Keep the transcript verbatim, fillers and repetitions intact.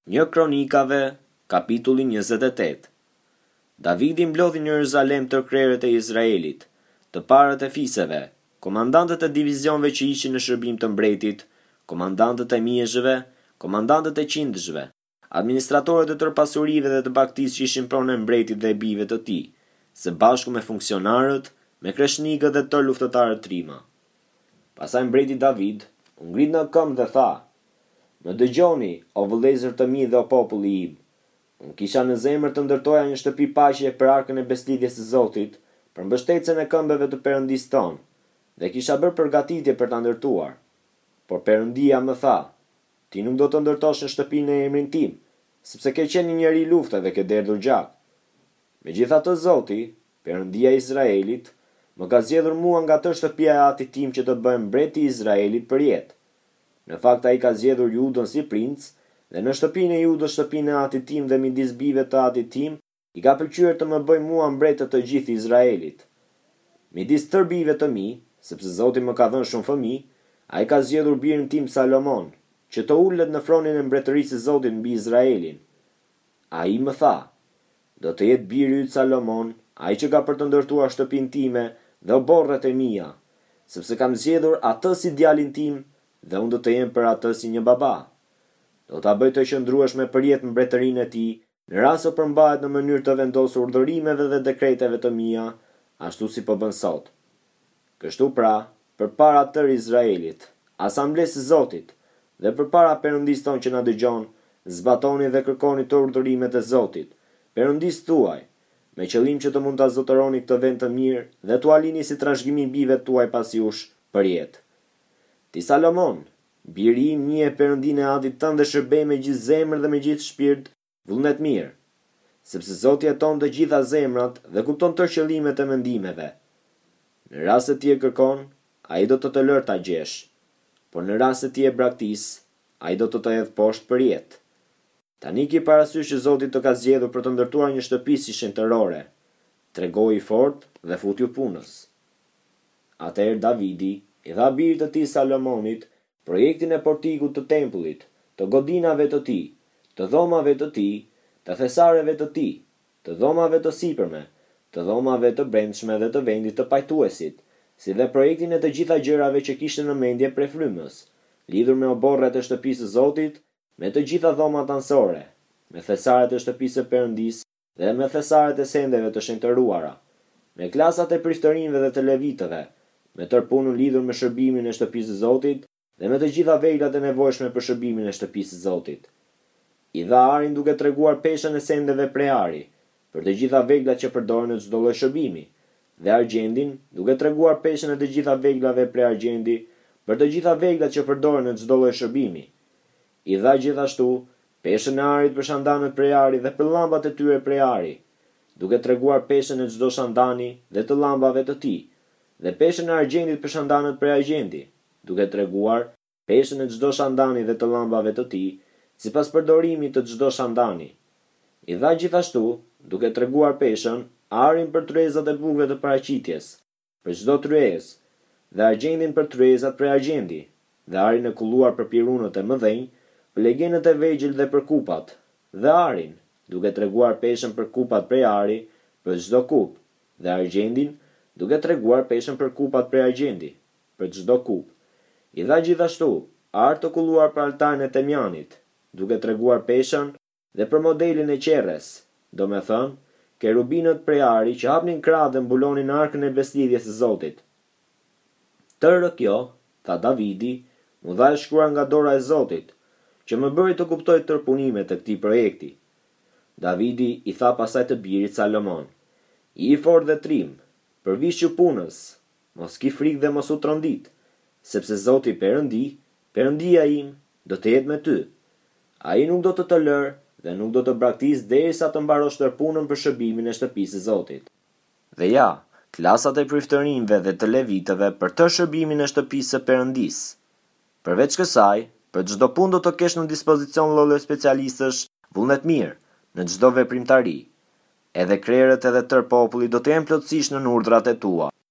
Një Kronikave, kapitulli njëzet e tetë. Davidi mblodhi në Jeruzalem tërë krerët e Izraelit, të parët e fiseve, komandantët e divizionëve që ishin në shërbim të mbretit, komandantët e mijëshve, komandantët e qindëshve, administratorët e tërë pasurive dhe të baktisë që ishin pronë e mbretit dhe e bijve të tij, së bashku me funksionarët, me kreshnikët dhe tërë luftëtarët trima. Pastaj mbreti David u ngrit në këmbë dhe tha: "Më dëgjoni, o vëllezër të mi dhe o populli im. Unë kisha në zemër të ndërtoja një shtëpi paqeje për arkën e beslidhjes së Zotit, për mbështetjen e këmbëve të Perëndisë tonë, dhe kisha bërë përgatitje për ta ndërtuar. Por Perëndia më tha: Ti nuk do të ndërtosh në shtëpinë e emrin tim, sepse ke qenë një njeri lufte dhe ke derdhur gjak. Megjithatë Zoti, Perëndia e Izraelit, më ka zgjedhur mua nga tërë shtëpia e atit tim që të bëhem mbreti i Izraelit për jetë. Në fakt ai ka zgjedhur Judën si princ, dhe në shtëpinë e Judës, shtëpinë e atit tim dhe midis bijve të atit tim, i ka pëlqyer të më bëj mua mbretër të gjithë Izraelit. Midis tërë bijve të mi, sepse Zoti më ka dhënë shumë fëmijë, ai ka zgjedhur birin tim Salomon, që të ulet në fronin e mbretërisë së Zotit mbi Izraelin. Ai më tha: Do të jetë biri yt Salomon, ai që ka për të ndërtuar shtëpinë time dhe oborret e mia, sepse kam zgjedhur atë si djalin tim, dhe unë do të jem për atë si një baba. Do ta bëj të qëndrueshme për jetë mbretërinë e tij, në rast se përmbahet në mënyrë të vendosur urdhërimeve dhe dekreteve të mia, ashtu si po bën sot. Kështu pra, përpara tërë Izraelit, asamblesë së Zotit, dhe përpara Perëndisë tonë që na dëgjon, zbatoni dhe kërkoni të urdhërimet e Zotit, Perëndisë tuaj, me qëllim që të mund ta zotëroni këtë vend të mirë dhe t'u alini si trashëgimi bijve tuaj pas jush për jetë. Ti Salomon, biri im, njeh Perëndinë e atit tënd dhe shërbej me gjithë zemër dhe me gjithë shpirt, vullnet mirë, sepse Zoti jeton të gjitha zemrat dhe kupton tërë qëllimet e mendimeve. Në rast se ti e kërkon, ai do të të lërë ta gjesh, por në rast se ti e braktis, ai do të të hedhë poshtë për jetë. Tani ki parasysh që Zoti të ka zgjedhur për të ndërtuar një shtëpi si shenjtërore. Tregoi fort dhe futju punës." Atëherë Davidi i dha birit të tij Salomonit projektin e portikut të tempullit, të godinave të tij, të dhomave të tij, të thesareve të tij, të dhomave të sipërme, të dhomave të brendshme dhe të vendit të pajtuesit, si dhe projektin e të gjitha gjërave që kishte në mendje prej frymës, lidhur me oborret e shtëpisë së Zotit, me të gjitha dhomat anësore, me thesaret e shtëpisë së Perëndisë dhe me thesaret e sendeve të shenjtëruara, me klasat e priftërinjve dhe të levitëve, me tërë punën lidhur me shërbimin e shtëpisë së Zotit dhe me të gjitha veglat e nevojshme për shërbimin e shtëpisë së Zotit. I dha arin duke treguar peshën e sendeve prej ari, për të gjitha veglat që përdoren në çdo lloj shërbimi, dhe argjendin duke treguar peshën e të gjitha veglave prej argjendi, për të gjitha veglat që përdoren në çdo lloj shërbimi. I dha gjithashtu peshën e arit për shandanët prej ari dhe për llambat e tyre prej ari, duke treguar peshën e çdo shandani dhe të llambave të tij, dhe peshën e argjendit për shandanët prej argjendi, duke treguar peshën e çdo shandani dhe të llambave të tij, sipas përdorimit të çdo shandani. I dha gjithashtu, duke treguar peshën, arin për tryezat e bukëve të paraqitjes, për çdo tryezë, dhe argjendin për tryezat prej argjendi, dhe arin e kulluar për pirunët e mëdhenj, për legenët e vegjël dhe për kupat, dhe arin, duke treguar peshën për kupat prej ari, për çdo kup, dhe argjendin, duke treguar peshën për kupat prej argjendi, për çdo kup. I dha gjithashtu art të kulluar për altarin e temjanit, duke treguar peshën dhe për modelin e qerres, do me thënë, kerubinët prej ari që hapnin krah dhe mbulonin arkën e beslidhjes së Zotit. Tërë kjo, tha Davidi, mu dha e shkruar nga dora e Zotit, që më bëri të kuptoj tërë punimet e këtij projekti. Davidi i tha pasaj të birit Salomon: "I fort dhe trim, përvishju punës, mos ki frikë dhe mos u trondit, sepse Zoti Perëndi, Perëndia im, do të jetë me ty. Ai nuk do të të lërë dhe nuk do të braktis derisa të mbarosh tërë punën për shërbimin e shtëpisë së Zotit." Dhe ja, klasat e priftërinjve dhe të levitëve për të shërbimin e shtëpisë së Perëndisë. Përveç kësaj, për çdo punë do të kesh në dispozicion lloj specialistësh, vullnet mirë në çdo veprimtari. Edhe krerët edhe tërë populli do të jenë plotësisht në urdhrat e tua.